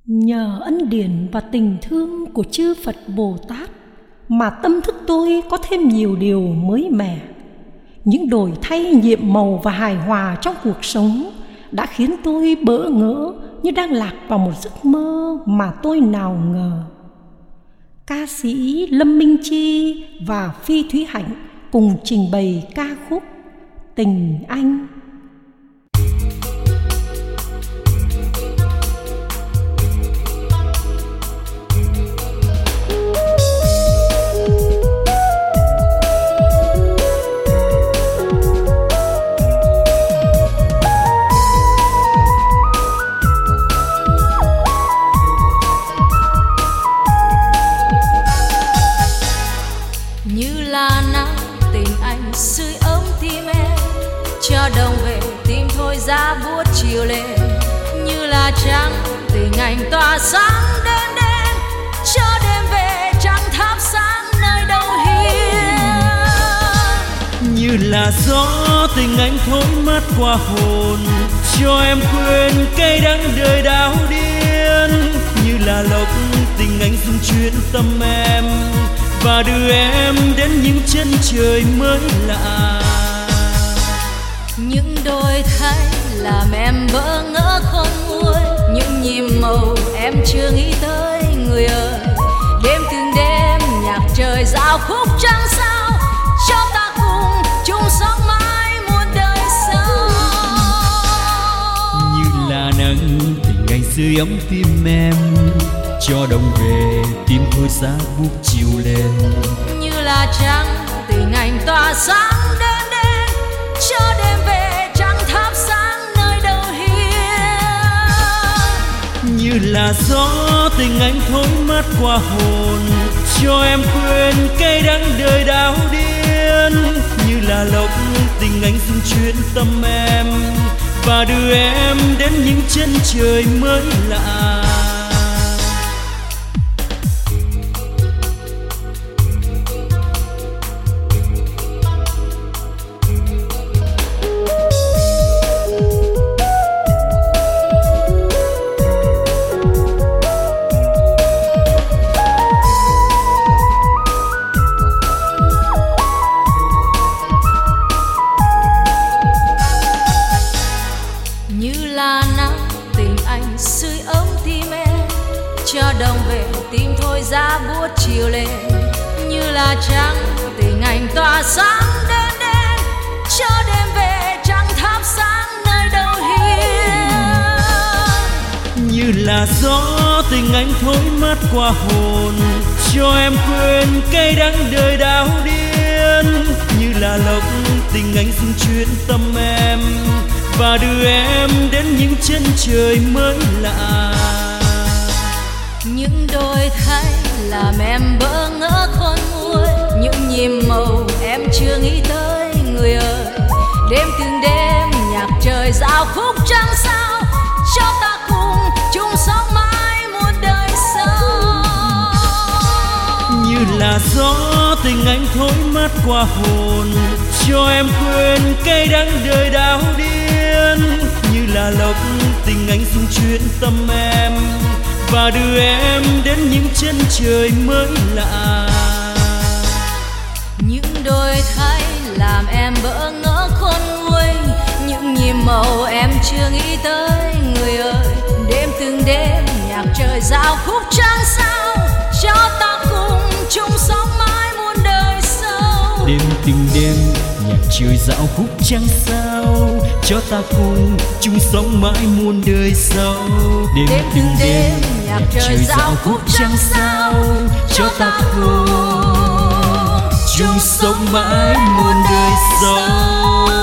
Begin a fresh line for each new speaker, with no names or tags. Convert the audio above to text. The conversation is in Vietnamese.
Nhờ ân điển và tình thương của chư Phật Bồ Tát mà tâm thức tôi có thêm nhiều điều mới mẻ. Những đổi thay nhiệm màu và hài hòa trong cuộc sống đã khiến tôi bỡ ngỡ như đang lạc vào một giấc mơ mà tôi nào ngờ. Ca sĩ Lâm Minh Chi và Phi Thúy Hạnh cùng trình bày ca khúc Tình Anh.
Sưởi ấm tim em cho đồng về tim thôi giá buốt chiều lên, như là trăng tình anh tỏa sáng đêm đêm cho đêm về trăng thắp sáng nơi đâu hiên.
Như là gió tình anh thổi mát qua hồn cho em quên cay đắng đời đau điên, như là lộc tình anh dung chuyển tâm em và đưa em đến những chân trời mới lạ.
Những đôi thay làm em bỡ ngỡ không nguôi, những nhịp màu em chưa nghĩ tới người ơi. Đêm từng đêm nhạc trời giao khúc trăng sao cho ta cùng chung sống mãi muôn đời sau.
Như là nắng tình anh sưởi ấm tim em cho đồng về tim thôi giá buốt chiều lên,
như là trăng tình anh tỏa sáng đêm đêm cho đêm về trăng thắp sáng nơi đâu hiên.
Như là gió tình anh thổi mát qua hồn cho em quên cay đắng đời đau điên, như là lộc tình anh dung chuyển tâm em và đưa em đến những chân trời mới lạ.
Sưởi ấm tim em cho đồng về tim thôi giá buốt chiều lên, như là trăng tình anh tỏa sáng đêm đêm cho đêm về trăng thắp sáng nơi đâu hiên.
Như là gió tình anh thổi mát qua hồn cho em quên cay đắng đời đau điên, như là lộc tình anh dung chuyển tâm em và đưa em đến những chân trời mới lạ.
Những đôi thay làm em bỡ ngỡ khôn nguôi, những nhịp màu em chưa nghĩ tới người ơi. Đêm từng đêm nhạc trời giao khúc trăng sao cho ta cùng chung sống mãi muôn đời sau.
Như là gió tình anh thổi mát qua hồn cho em quên cay đắng đời đau điên, như là lộc tình anh dung chuyển tâm em và đưa em đến những chân trời mới lạ.
Những đôi thay làm em bỡ ngỡ khôn nguôi, những nhịp màu em chưa nghĩ tới người ơi. Đêm từng đêm nhạc trời giao khúc trăng sao cho ta cùng chung sống mãi muôn đời sau.
Đêm từng đêm nhạc trời dạo khúc trăng sao cho ta cùng chung sống mãi muôn đời sau.
Đêm từng đêm nhạc trời dạo khúc trăng sao cho ta cùng chung sống mãi muôn đời sau.